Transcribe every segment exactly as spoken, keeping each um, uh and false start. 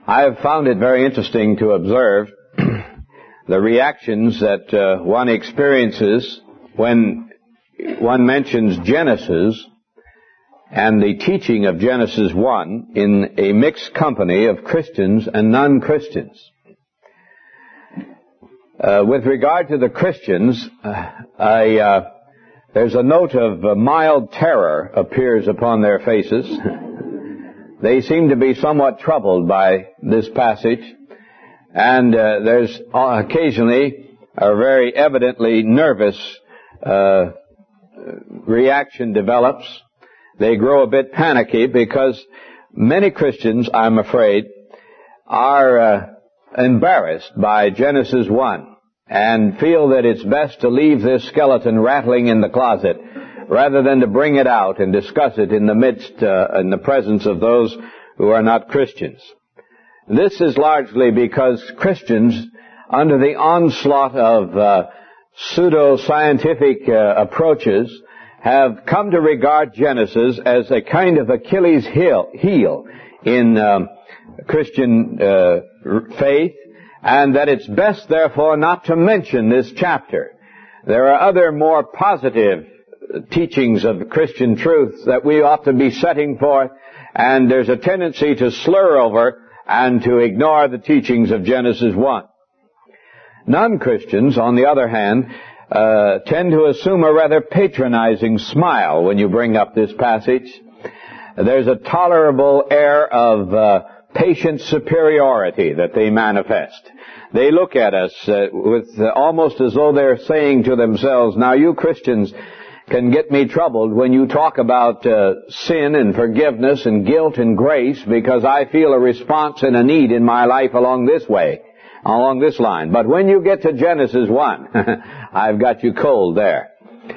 I have found it very interesting to observe the reactions that uh, one experiences when one mentions Genesis and the teaching of Genesis one in a mixed company of Christians and non-Christians. Uh, with regard to the Christians, uh, I, uh, there's a note of uh, mild terror appears upon their faces. They seem to be somewhat troubled by this passage, and uh, there's occasionally a very evidently nervous uh, reaction develops. They grow a bit panicky because many Christians, I'm afraid, are uh, embarrassed by Genesis one and feel that it's best to leave this skeleton rattling in the closet rather than to bring it out and discuss it in the midst, uh, in the presence of those who are not Christians. This is largely because Christians, under the onslaught of uh, pseudo-scientific uh, approaches, have come to regard Genesis as a kind of Achilles heel, heel in um, Christian uh, faith, and that it's best, therefore, not to mention this chapter. There are other more positive teachings of Christian truth that we ought to be setting forth, and there's a tendency to slur over and to ignore the teachings of Genesis one. Non-Christians, on the other hand, uh, tend to assume a rather patronizing smile when you bring up this passage. There's a tolerable air of uh, patient superiority that they manifest. They look at us uh, with uh, almost as though they're saying to themselves, now you Christians can get me troubled when you talk about uh, sin and forgiveness and guilt and grace, because I feel a response and a need in my life along this way, along this line. But when you get to Genesis one, I've got you cold there.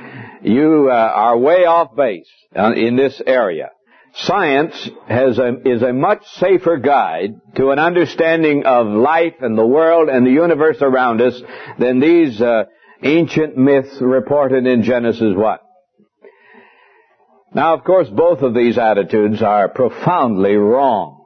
You uh, are way off base uh, in this area. Science has a, is a much safer guide to an understanding of life and the world and the universe around us than these uh, ancient myths reported in Genesis one. Now, of course, both of these attitudes are profoundly wrong.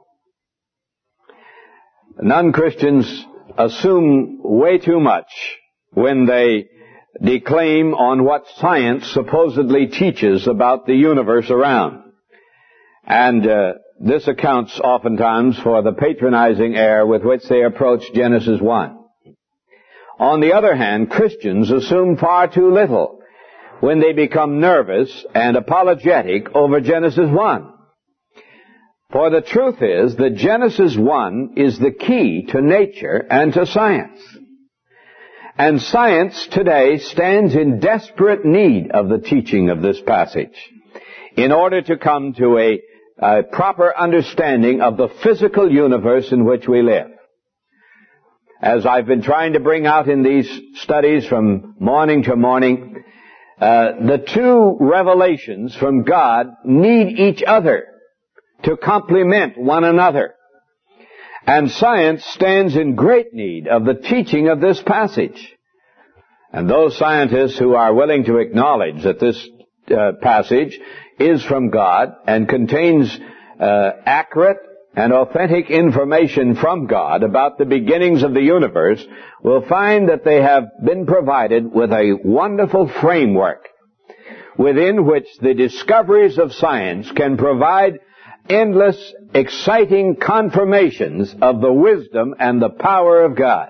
Non-Christians assume way too much when they declaim on what science supposedly teaches about the universe around. And uh, this accounts oftentimes for the patronizing air with which they approach Genesis one. On the other hand, Christians assume far too little when they become nervous and apologetic over Genesis one. For the truth is that Genesis one is the key to nature and to science. And science today stands in desperate need of the teaching of this passage in order to come to a, a proper understanding of the physical universe in which we live. As I've been trying to bring out in these studies from morning to morning, uh, the two revelations from God need each other to complement one another. And science stands in great need of the teaching of this passage. And those scientists who are willing to acknowledge that this uh, passage is from God and contains uh, accurate and authentic information from God about the beginnings of the universe will find that they have been provided with a wonderful framework within which the discoveries of science can provide endless, exciting confirmations of the wisdom and the power of God.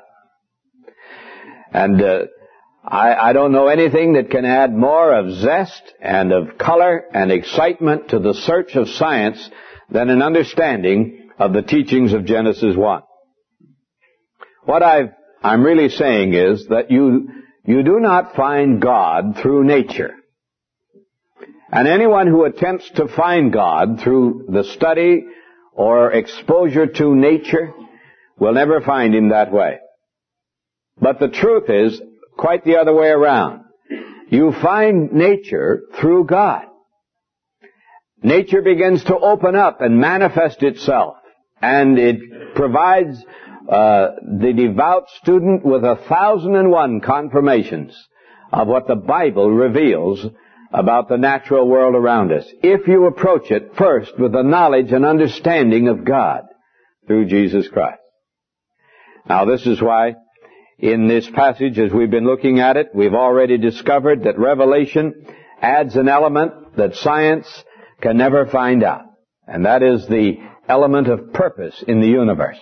And uh, I, I don't know anything that can add more of zest and of color and excitement to the search of science than an understanding of the teachings of Genesis one. What I've, I'm really saying is that you, you do not find God through nature. And anyone who attempts to find God through the study or exposure to nature will never find Him that way. But the truth is quite the other way around. You find nature through God. Nature begins to open up and manifest itself, and it provides uh, the devout student with a thousand and one confirmations of what the Bible reveals about the natural world around us, if you approach it first with the knowledge and understanding of God. through Jesus Christ. Now this is why in this passage, as we've been looking at it, we've already discovered that Revelation adds an element that science can never find out. And that is the element of purpose in the universe.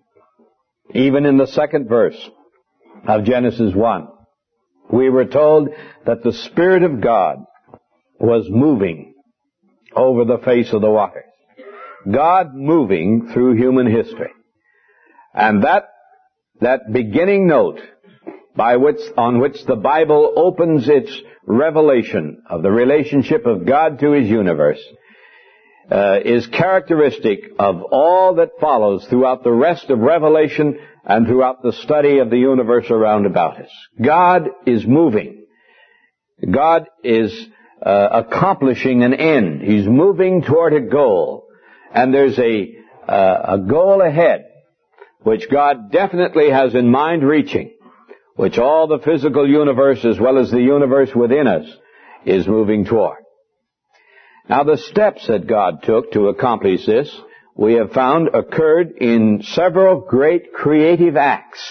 Even in the second verse of Genesis one, we were told that the Spirit of God was moving over the face of the waters. God moving through human history. And that, that beginning note by which, on which the Bible opens its revelation of the relationship of God to His universe, uh, is characteristic of all that follows throughout the rest of Revelation and throughout the study of the universe around about us. God is moving. God is uh, accomplishing an end. He's moving toward a goal. And there's a, uh, a goal ahead which God definitely has in mind reaching, which all the physical universe as well as the universe within us is moving toward. Now the steps that God took to accomplish this, we have found occurred in several great creative acts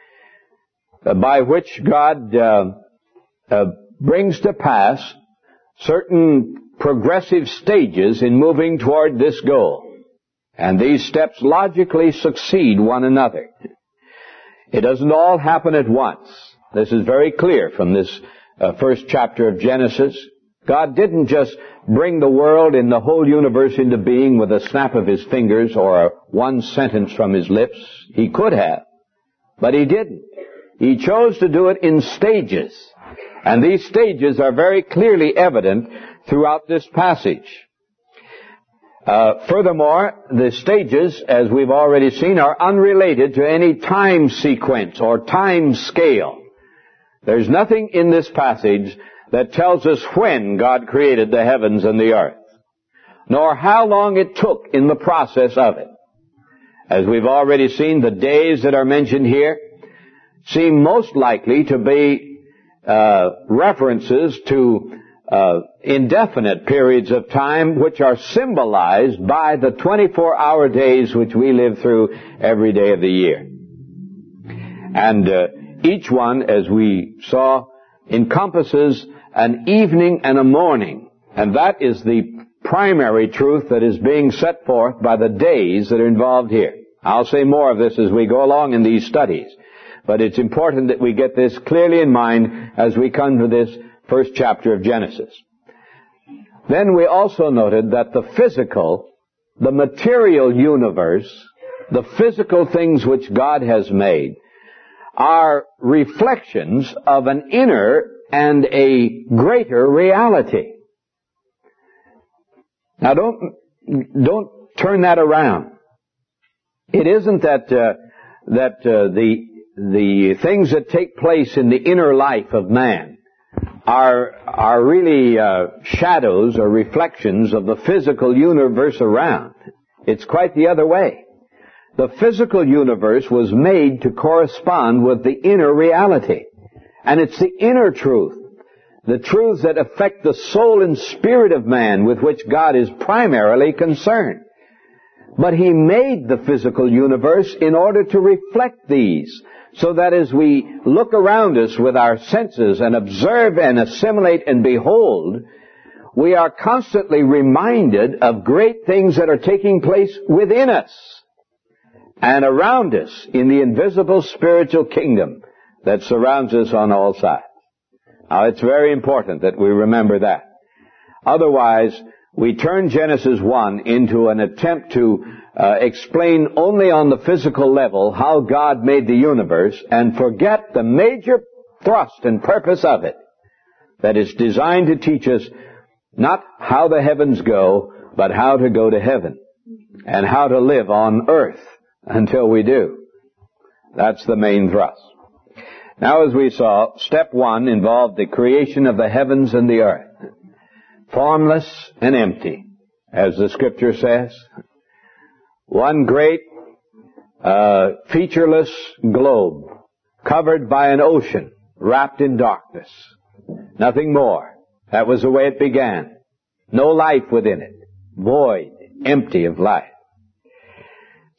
uh, by which God uh, uh, brings to pass certain progressive stages in moving toward this goal. And these steps logically succeed one another. It doesn't all happen at once. This is very clear from this uh, first chapter of Genesis. God didn't just bring the world and the whole universe into being with a snap of His fingers or one sentence from His lips. He could have, but He didn't. He chose to do it in stages. And these stages are very clearly evident throughout this passage. Uh, furthermore, the stages, as we've already seen, are unrelated to any time sequence or time scale. There's nothing in this passage that tells us when God created the heavens and the earth, nor how long it took in the process of it. As we've already seen, the days that are mentioned here seem most likely to be uh, references to uh, indefinite periods of time which are symbolized by the twenty-four hour days which we live through every day of the year. And uh, each one, as we saw, encompasses an evening and a morning. And that is the primary truth that is being set forth by the days that are involved here. I'll say more of this as we go along in these studies. But it's important that we get this clearly in mind as we come to this first chapter of Genesis. Then we also noted that the physical, the material universe, the physical things which God has made, are reflections of an inner and a greater reality. Now don't, don't turn that around. It isn't that, uh, that, uh, the, the things that take place in the inner life of man are, are really, uh, shadows or reflections of the physical universe around. It's quite the other way. The physical universe was made to correspond with the inner reality. And it's the inner truth, the truths that affect the soul and spirit of man with which God is primarily concerned. But He made the physical universe in order to reflect these, so that as we look around us with our senses and observe and assimilate and behold, we are constantly reminded of great things that are taking place within us and around us in the invisible spiritual kingdom that surrounds us on all sides. Now, it's very important that we remember that. Otherwise, we turn Genesis one into an attempt to uh, explain only on the physical level how God made the universe and forget the major thrust and purpose of it, that it's designed to teach us not how the heavens go, but how to go to heaven and how to live on earth until we do. That's the main thrust. Now, as we saw, step one involved the creation of the heavens and the earth. Formless and empty, as the Scripture says. One great, uh, featureless globe, covered by an ocean, wrapped in darkness. Nothing more. That was the way it began. No life within it. Void, empty of life.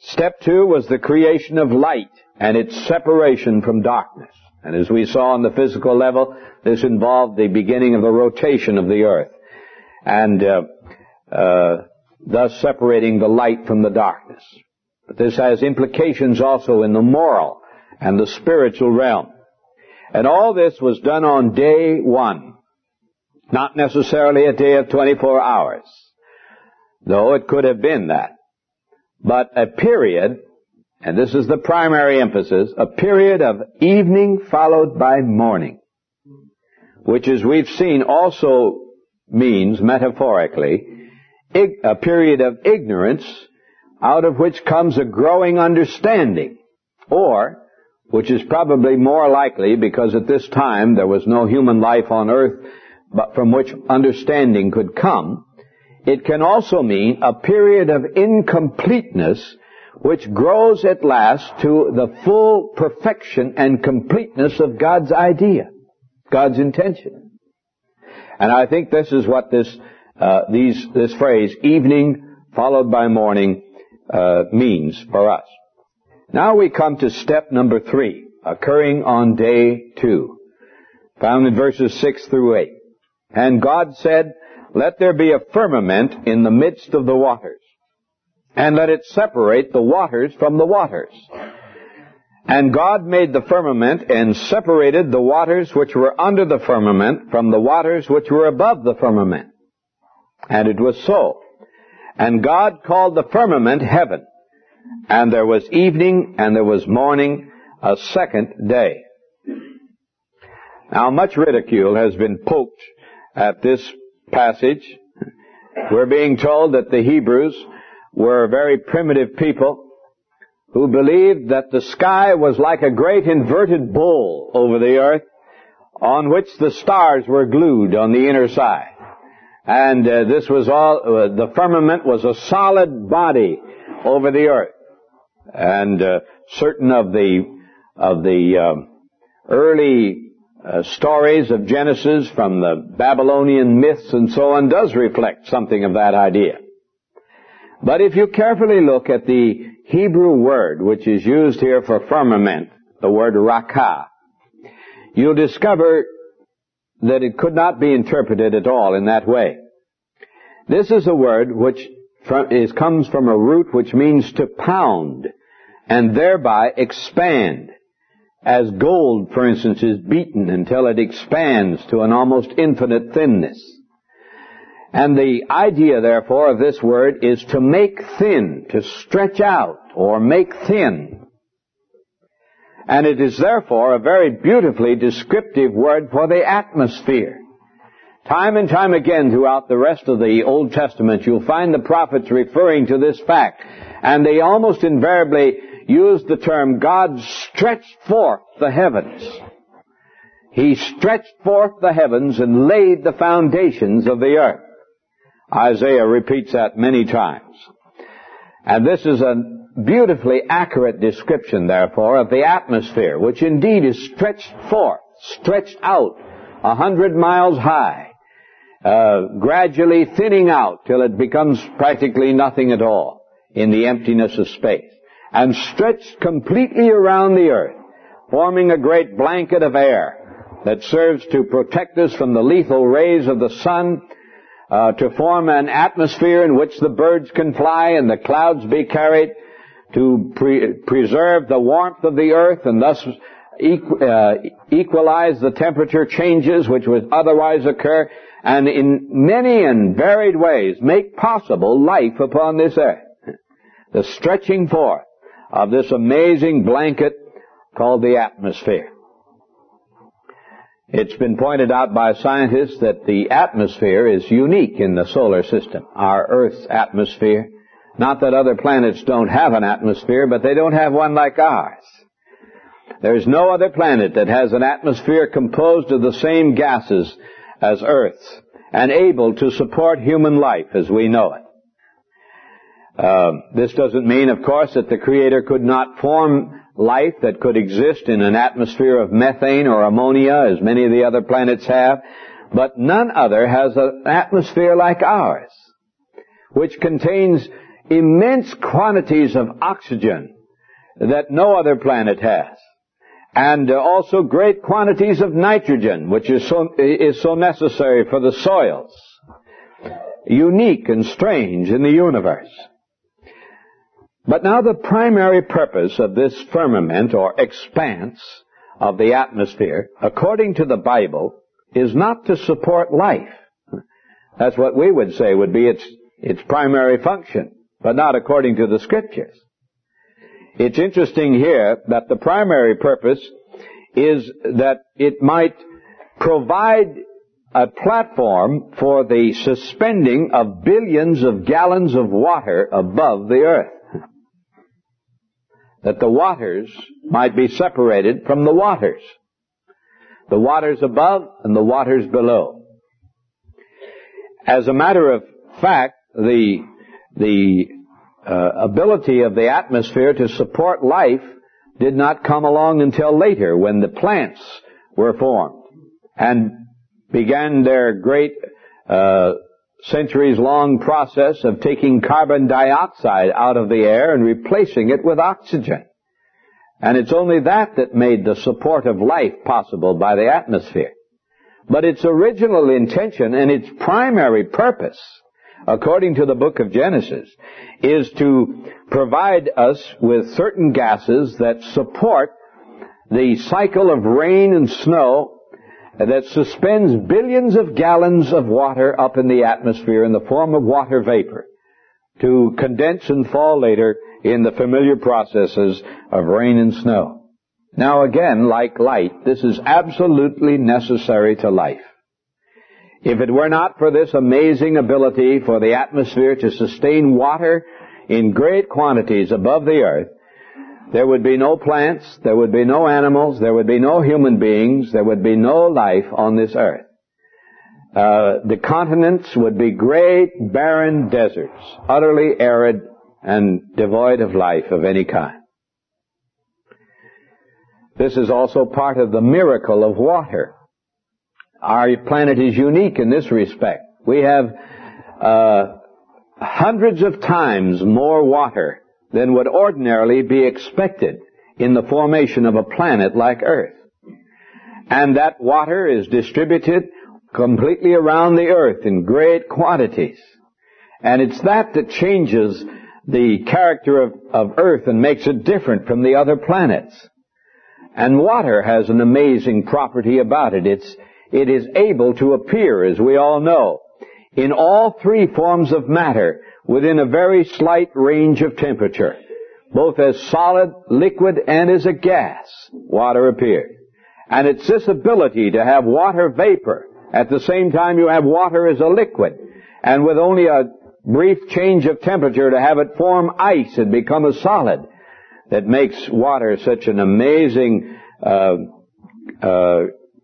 Step two was the creation of light and its separation from darkness. And as we saw on the physical level, this involved the beginning of the rotation of the earth, and uh, uh, thus separating the light from the darkness. But this has implications also in the moral and the spiritual realm. And all this was done on day one, not necessarily a day of twenty-four hours, though it could have been that. But a period, and this is the primary emphasis, a period of evening followed by morning, which, as we've seen, also means, metaphorically, a period of ignorance out of which comes a growing understanding, or, which is probably more likely because at this time there was no human life on earth but from which understanding could come, it can also mean a period of incompleteness which grows at last to the full perfection and completeness of God's idea, God's intention. And I think this is what this uh, these this phrase, evening followed by morning, uh, means for us. Now we come to step number three, occurring on day two, found in verses six through eight. And God said, "Let there be a firmament in the midst of the waters, and let it separate the waters from the waters. And God made the firmament and separated the waters which were under the firmament from the waters which were above the firmament. And it was so. And God called the firmament heaven. And there was evening and there was morning, a second day." Now much ridicule has been poked at this passage. We're being told that the Hebrews were a very primitive people who believed that the sky was like a great inverted bowl over the earth on which the stars were glued on the inner side. And uh, this was all, uh, the firmament was a solid body over the earth. And uh, certain of the, of the um, early uh, stories of Genesis from the Babylonian myths and so on does reflect something of that idea. But if you carefully look at the Hebrew word which is used here for firmament, the word rakah, you'll discover that it could not be interpreted at all in that way. This is a word which is, comes from a root which means to pound and thereby expand, as gold, for instance, is beaten until it expands to an almost infinite thinness. And the idea, therefore, of this word is to make thin, to stretch out, or make thin. And it is therefore a very beautifully descriptive word for the atmosphere. Time and time again throughout the rest of the Old Testament, you'll find the prophets referring to this fact. And they almost invariably use the term, God stretched forth the heavens. He stretched forth the heavens and laid the foundations of the earth. Isaiah repeats that many times. And this is a beautifully accurate description, therefore, of the atmosphere, which indeed is stretched forth, stretched out, a hundred miles high, uh, gradually thinning out till it becomes practically nothing at all in the emptiness of space, and stretched completely around the earth, forming a great blanket of air that serves to protect us from the lethal rays of the sun, Uh, to form an atmosphere in which the birds can fly and the clouds be carried, to pre- preserve the warmth of the earth and thus equ- uh, equalize the temperature changes which would otherwise occur, and in many and varied ways make possible life upon this earth. The stretching forth of this amazing blanket called the atmosphere. It's been pointed out by scientists that the atmosphere is unique in the solar system, our Earth's atmosphere. Not that other planets don't have an atmosphere, but they don't have one like ours. There's no other planet that has an atmosphere composed of the same gases as Earth's and able to support human life as we know it. Uh, this doesn't mean, of course, that the Creator could not form life that could exist in an atmosphere of methane or ammonia, as many of the other planets have, but none other has an atmosphere like ours, which contains immense quantities of oxygen that no other planet has. And uh, also great quantities of nitrogen, which is so, is so necessary for the soils. Unique and strange in the universe. But now the primary purpose of this firmament or expanse of the atmosphere, according to the Bible, is not to support life. That's what we would say would be its, its primary function, but not according to the Scriptures. It's interesting here that the primary purpose is that it might provide a platform for the suspending of billions of gallons of water above the earth. That the waters might be separated from the waters. The waters above and the waters below. As a matter of fact, the, the uh, ability of the atmosphere to support life did not come along until later, when the plants were formed and began their great uh, centuries-long process of taking carbon dioxide out of the air and replacing it with oxygen. And it's only that that made the support of life possible by the atmosphere. But its original intention and its primary purpose, according to the book of Genesis, is to provide us with certain gases that support the cycle of rain and snow that suspends billions of gallons of water up in the atmosphere in the form of water vapor to condense and fall later in the familiar processes of rain and snow. Now again, like light, this is absolutely necessary to life. If it were not for this amazing ability for the atmosphere to sustain water in great quantities above the earth, there would be no plants, there would be no animals, there would be no human beings, there would be no life on this earth. Uh, the continents would be great, barren deserts, utterly arid and devoid of life of any kind. This is also part of the miracle of water. Our planet is unique in this respect. We have uh, hundreds of times more water than would ordinarily be expected in the formation of a planet like Earth. And that water is distributed completely around the earth in great quantities. And it's that that changes the character of, of Earth and makes it different from the other planets. And water has an amazing property about it. It's, it is able to appear, as we all know, in all three forms of matter within a very slight range of temperature. Both as solid, liquid, and as a gas, water appears. And it's this ability to have water vapor at the same time you have water as a liquid, and with only a brief change of temperature to have it form ice and become a solid, that makes water such an amazing uh, uh,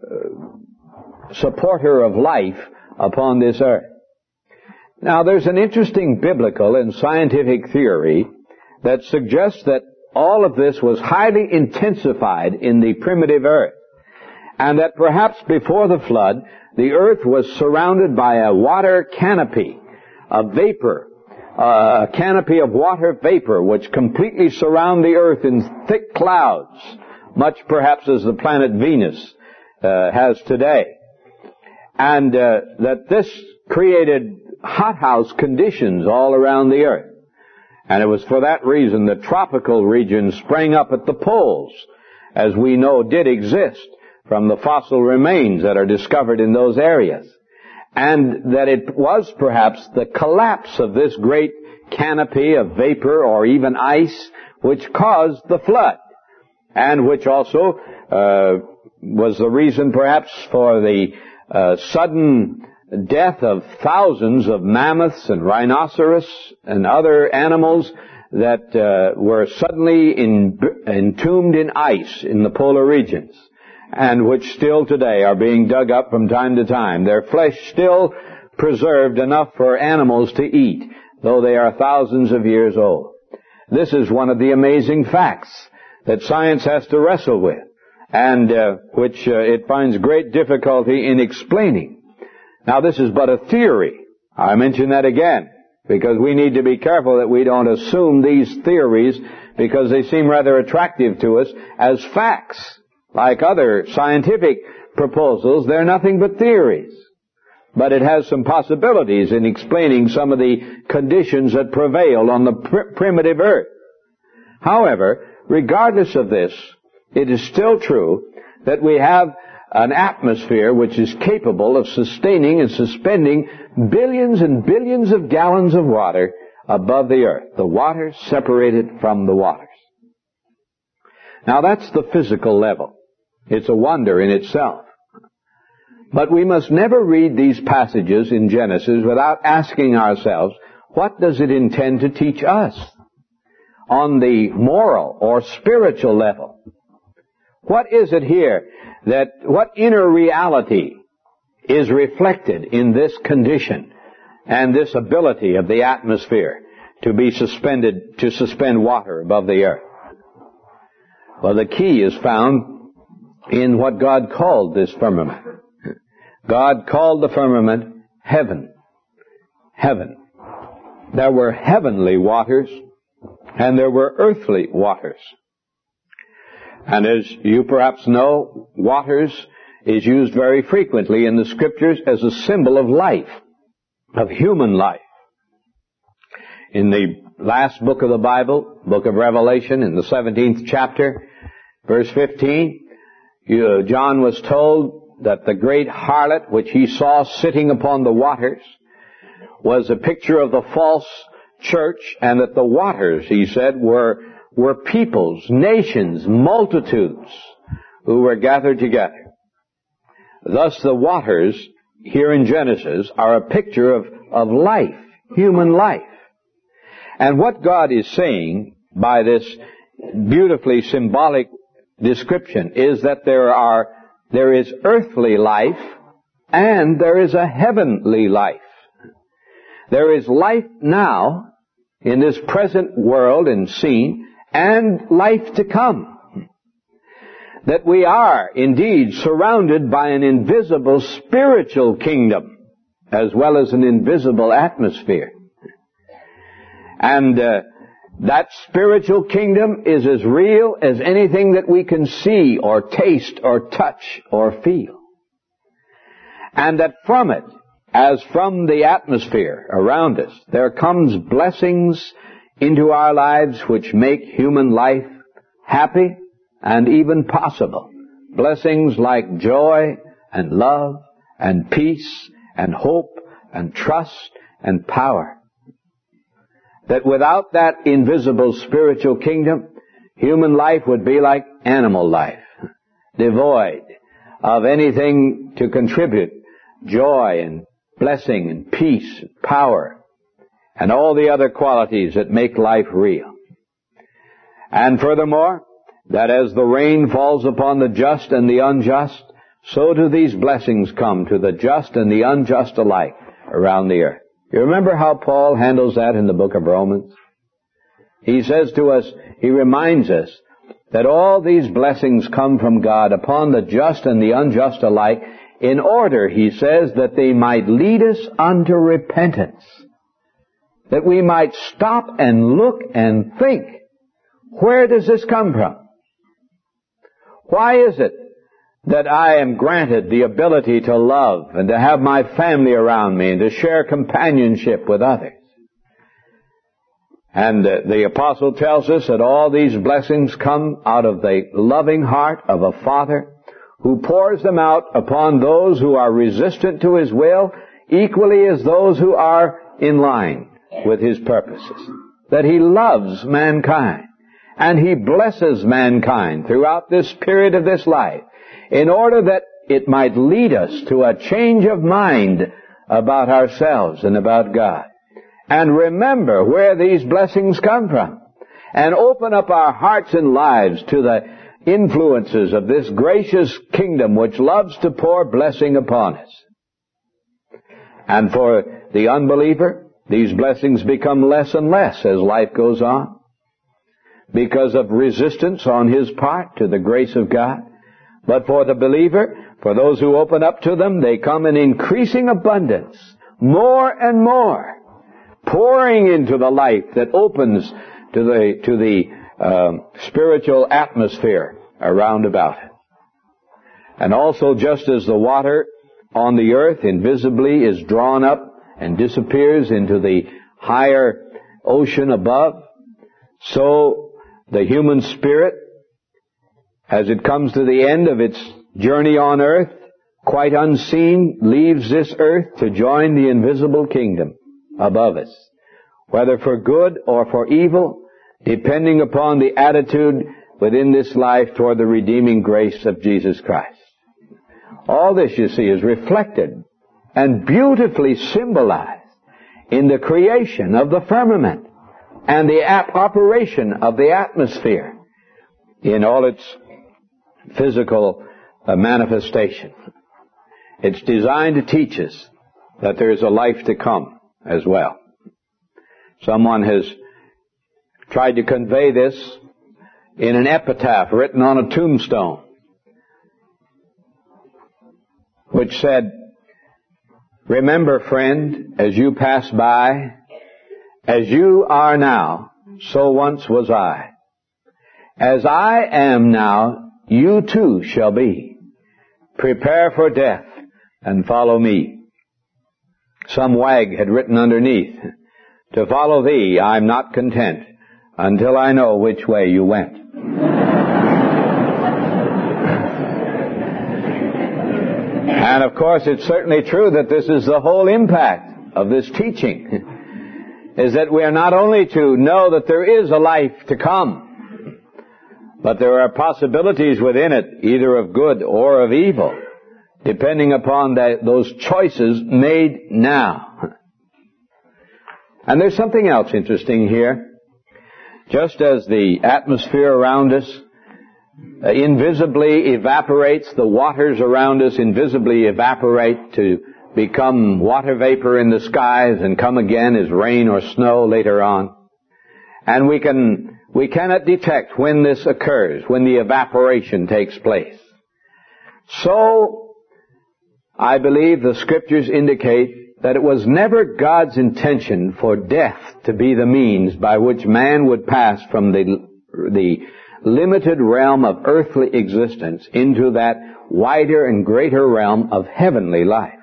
supporter of life upon this earth. Now, there's an interesting biblical and scientific theory that suggests that all of this was highly intensified in the primitive earth, and that perhaps before the flood, the earth was surrounded by a water canopy, a vapor, uh, a canopy of water vapor which completely surround the earth in thick clouds, much perhaps as the planet Venus uh, has today. And uh, that this created hothouse conditions all around the earth. And it was for that reason that tropical regions sprang up at the poles, as we know did exist from the fossil remains that are discovered in those areas. And that it was perhaps the collapse of this great canopy of vapor or even ice which caused the flood, and which also uh, was the reason perhaps for the uh, sudden death of thousands of mammoths and rhinoceros and other animals that uh, were suddenly in, entombed in ice in the polar regions, and which still today are being dug up from time to time. Their flesh still preserved enough for animals to eat, though they are thousands of years old. This is one of the amazing facts that science has to wrestle with, and uh, which uh, it finds great difficulty in explaining. Now, this is but a theory. I mention that again. because we need to be careful that we don't assume these theories because they seem rather attractive to us as facts. Like other scientific proposals, they're nothing but theories. But it has some possibilities in explaining some of the conditions that prevailed on the pr- primitive earth. However, regardless of this, it is still true that we have an atmosphere which is capable of sustaining and suspending billions and billions of gallons of water above the earth. The water separated from the waters. Now that's the physical level. It's a wonder in itself. But we must never read these passages in Genesis without asking ourselves, what does it intend to teach us on the moral or spiritual level? What is it here that, what inner reality is reflected in this condition and this ability of the atmosphere to be suspended, to suspend water above the earth? Well, the key is found in what God called this firmament. God called the firmament heaven. Heaven. There were heavenly waters and there were earthly waters. And as you perhaps know, waters is used very frequently in the Scriptures as a symbol of life, of human life. In the last book of the Bible, book of Revelation, in the seventeenth chapter, verse fifteen, you, John was told that the great harlot which he saw sitting upon the waters was a picture of the false church, and that the waters, he said, were were peoples, nations, multitudes who were gathered together. Thus the waters here in Genesis are a picture of, of life, human life. And what God is saying by this beautifully symbolic description is that there are there is earthly life and there is a heavenly life. There is life now in this present world and scene, and life to come. That we are indeed surrounded by an invisible spiritual kingdom as well as an invisible atmosphere. And uh, that spiritual kingdom is as real as anything that we can see or taste or touch or feel. And that from it, as from the atmosphere around us, there comes blessings into our lives which make human life happy and even possible. Blessings like joy and love and peace and hope and trust and power. That without that invisible spiritual kingdom, human life would be like animal life, devoid of anything to contribute joy and blessing and peace and power and all the other qualities that make life real. And furthermore, that as the rain falls upon the just and the unjust, so do these blessings come to the just and the unjust alike around the earth. You remember how Paul handles that in the book of Romans? He says to us, he reminds us that all these blessings come from God upon the just and the unjust alike in order, he says, that they might lead us unto repentance. That we might stop and look and think, where does this come from? Why is it that I am granted the ability to love and to have my family around me and to share companionship with others? And uh, the apostle tells us that all these blessings come out of the loving heart of a Father who pours them out upon those who are resistant to His will, equally as those who are in line with His purposes. That He loves mankind, and He blesses mankind throughout this period of this life, in order that it might lead us to a change of mind about ourselves and about God. And remember where these blessings come from, and open up our hearts and lives to the influences of this gracious kingdom which loves to pour blessing upon us. And for the unbeliever, these blessings become less and less as life goes on, because of resistance on his part to the grace of God. But for the believer, for those who open up to them, they come in increasing abundance, more and more, pouring into the life that opens to the, to the um, spiritual atmosphere around about it. And also, just as the water on the earth invisibly is drawn up and disappears into the higher ocean above, so the human spirit, as it comes to the end of its journey on earth, quite unseen, leaves this earth to join the invisible kingdom above us, whether for good or for evil, depending upon the attitude within this life toward the redeeming grace of Jesus Christ. All this, you see, is reflected and beautifully symbolized in the creation of the firmament and the ap- operation of the atmosphere in all its physical uh, manifestation. It's designed to teach us that there is a life to come as well. Someone has tried to convey this in an epitaph written on a tombstone, which said, "Remember, friend, as you pass by, as you are now, so once was I. As I am now, you too shall be. Prepare for death and follow me." Some wag had written underneath, "To follow thee I'm not content until I know which way you went." And of course, it's certainly true that this is the whole impact of this teaching, is that we are not only to know that there is a life to come, but there are possibilities within it, either of good or of evil, depending upon that, those choices made now. And there's something else interesting here. Just as the atmosphere around us Uh, invisibly evaporates, the waters around us invisibly evaporate to become water vapor in the skies and come again as rain or snow later on. And we can, we cannot detect when this occurs, when the evaporation takes place. So, I believe the Scriptures indicate that it was never God's intention for death to be the means by which man would pass from the, the limited realm of earthly existence into that wider and greater realm of heavenly life.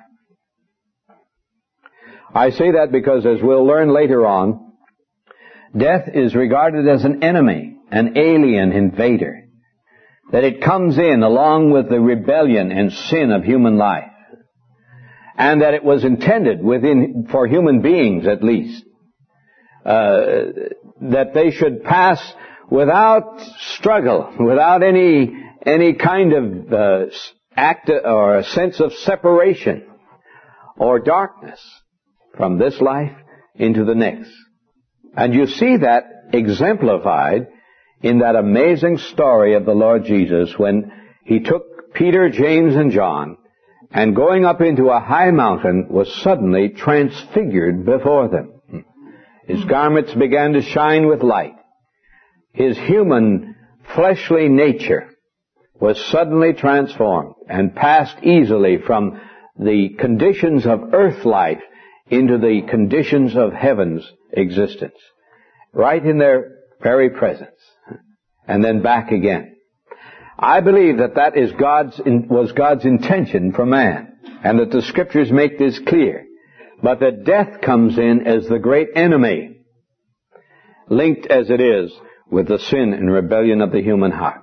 I say that because, as we'll learn later on, death is regarded as an enemy, an alien invader, that it comes in along with the rebellion and sin of human life, and that it was intended within, for human beings at least, uh, that they should pass without struggle, without any any kind of uh, act or a sense of separation or darkness from this life into the next. And you see that exemplified in that amazing story of the Lord Jesus when He took Peter, James, and John, and going up into a high mountain was suddenly transfigured before them. His garments began to shine with light. His human, fleshly nature was suddenly transformed and passed easily from the conditions of earth life into the conditions of heaven's existence, right in their very presence, and then back again. I believe that that is God's, was God's intention for man, and that the Scriptures make this clear, but that death comes in as the great enemy, linked as it is with the sin and rebellion of the human heart.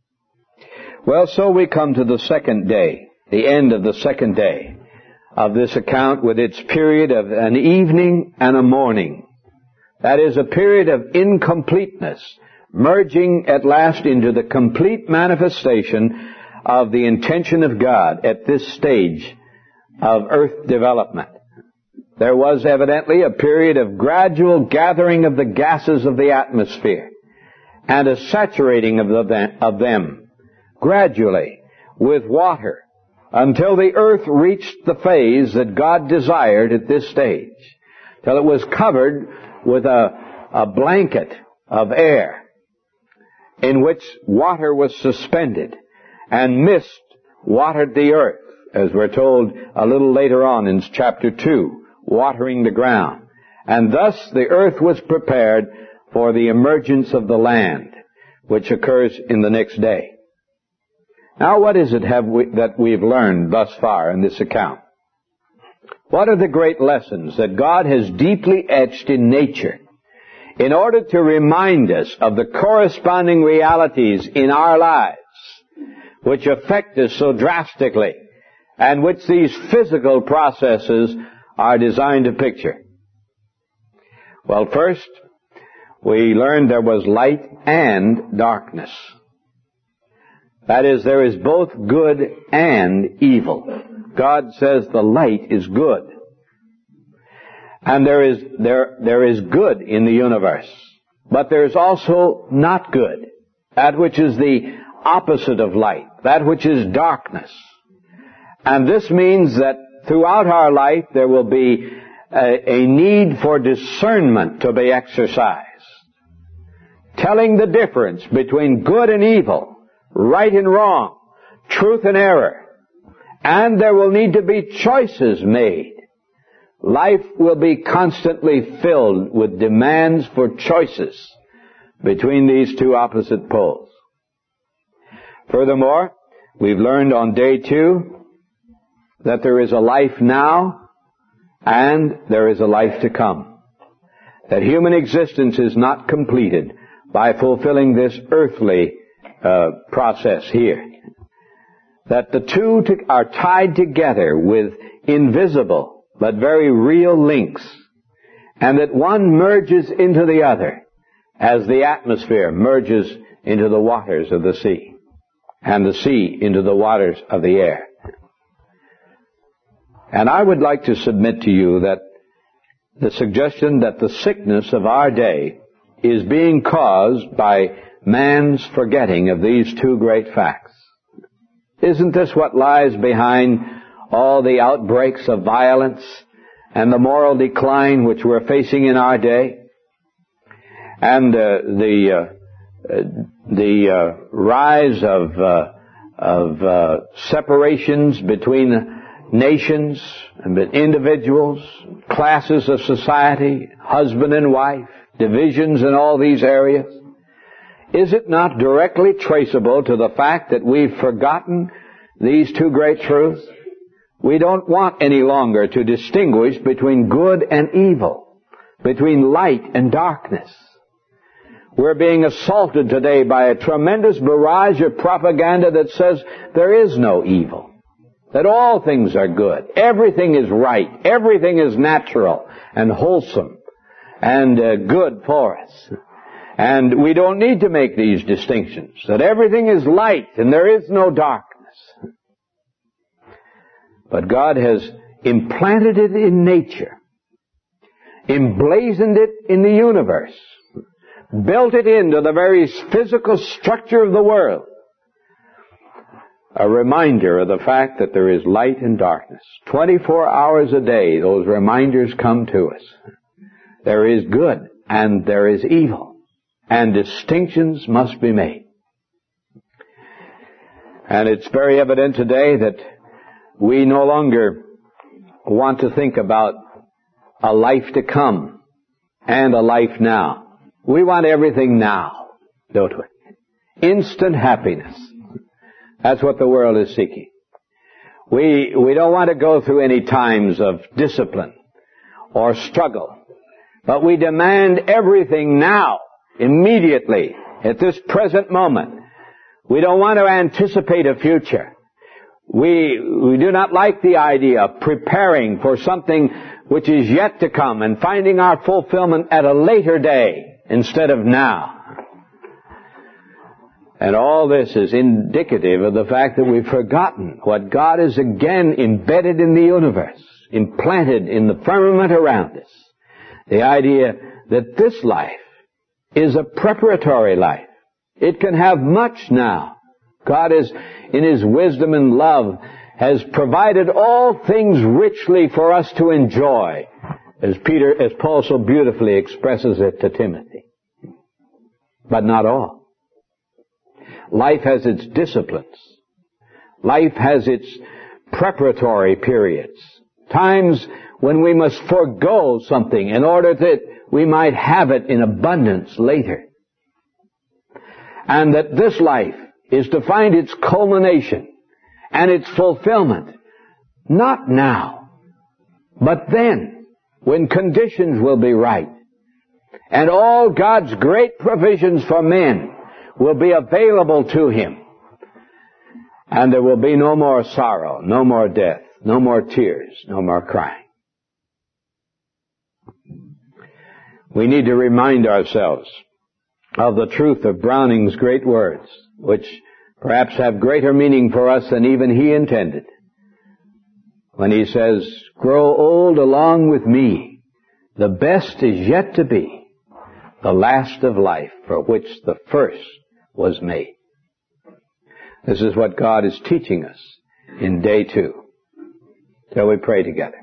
Well, so we come to the second day, the end of the second day of this account, with its period of an evening and a morning. That is a period of incompleteness, merging at last into the complete manifestation of the intention of God at this stage of earth development. There was evidently a period of gradual gathering of the gases of the atmosphere and a saturating of, the, of them gradually with water until the earth reached the phase that God desired at this stage, till it was covered with a, a blanket of air in which water was suspended, and mist watered the earth, as we're told a little later on in chapter two, watering the ground. And thus the earth was prepared for the emergence of the land, which occurs in the next day. Now what is it have we, that we've learned thus far in this account? What are the great lessons that God has deeply etched in nature in order to remind us of the corresponding realities in our lives which affect us so drastically and which these physical processes are designed to picture? Well, first, we learned there was light and darkness. That is, there is both good and evil. God says the light is good. And there is, there, there is good in the universe. But there is also not good. That which is the opposite of light. That which is darkness. And this means that throughout our life there will be a, a need for discernment to be exercised. Telling the difference between good and evil, right and wrong, truth and error. And there will need to be choices made. Life will be constantly filled with demands for choices between these two opposite poles. Furthermore, we've learned on day two that there is a life now and there is a life to come. That human existence is not completed by fulfilling this earthly uh, process here. That the two to, are tied together with invisible but very real links, and that one merges into the other as the atmosphere merges into the waters of the sea, and the sea into the waters of the air. And I would like to submit to you that the suggestion that the sickness of our day is being caused by man's forgetting of these two great facts. Isn't this what lies behind all the outbreaks of violence and the moral decline which we're facing in our day? And uh, the uh, uh, the uh, rise of uh, of uh, separations between nations and individuals, classes of society, husband and wife, divisions in all these areas. Is it not directly traceable to the fact that we've forgotten these two great truths? We don't want any longer to distinguish between good and evil, between light and darkness. We're being assaulted today by a tremendous barrage of propaganda that says there is no evil, that all things are good, everything is right, everything is natural and wholesome and uh, good for us. And we don't need to make these distinctions, that everything is light and there is no darkness. But God has implanted it in nature, emblazoned it in the universe, built it into the very physical structure of the world. A reminder of the fact that there is light and darkness. twenty-four hours a day, those reminders come to us. There is good and there is evil, and distinctions must be made. And it's very evident today that we no longer want to think about a life to come and a life now. We want everything now, don't we? Instant happiness. That's what the world is seeking. We, we don't want to go through any times of discipline or struggle, but we demand everything now, immediately, at this present moment. We don't want to anticipate a future. We, we do not like the idea of preparing for something which is yet to come and finding our fulfillment at a later day instead of now. And all this is indicative of the fact that we've forgotten what God has again embedded in the universe, implanted in the firmament around us. The idea that this life is a preparatory life. It can have much now. God is, in His wisdom and love, has provided all things richly for us to enjoy, as Peter, as Paul so beautifully expresses it to Timothy. But not all. Life has its disciplines. Life has its preparatory periods. Times when we must forego something in order that we might have it in abundance later. And that this life is to find its culmination and its fulfillment, not now, but then, when conditions will be right, and all God's great provisions for men will be available to him. And there will be no more sorrow, no more death, no more tears, no more crying. We need to remind ourselves of the truth of Browning's great words, which perhaps have greater meaning for us than even he intended, when he says, "Grow old along with me. The best is yet to be, the last of life for which the first was made." This is what God is teaching us in day two. Shall we pray together?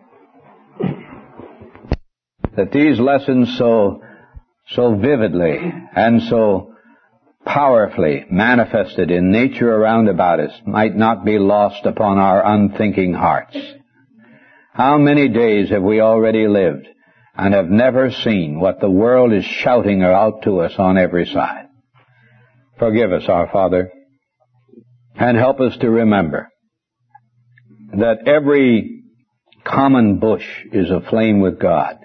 That these lessons so, so vividly and so powerfully manifested in nature around about us might not be lost upon our unthinking hearts. How many days have we already lived and have never seen what the world is shouting out to us on every side? Forgive us, our Father, and help us to remember that every common bush is aflame with God,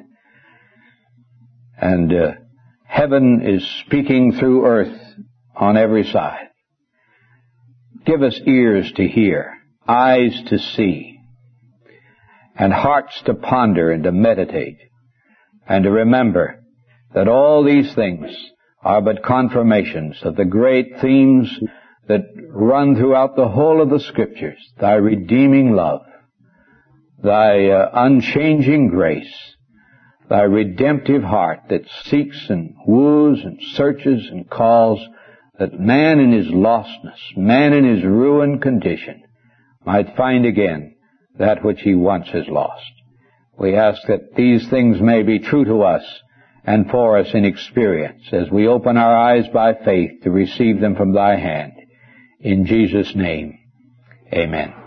and uh, heaven is speaking through earth on every side. Give us ears to hear, eyes to see, and hearts to ponder and to meditate, and to remember that all these things are but confirmations of the great themes that run throughout the whole of the Scriptures: thy redeeming love, thy uh, unchanging grace, thy redemptive heart that seeks and woos and searches and calls, that man in his lostness, man in his ruined condition, might find again that which he once has lost. We ask that these things may be true to us and for us in experience as we open our eyes by faith to receive them from thy hand. In Jesus' name, amen.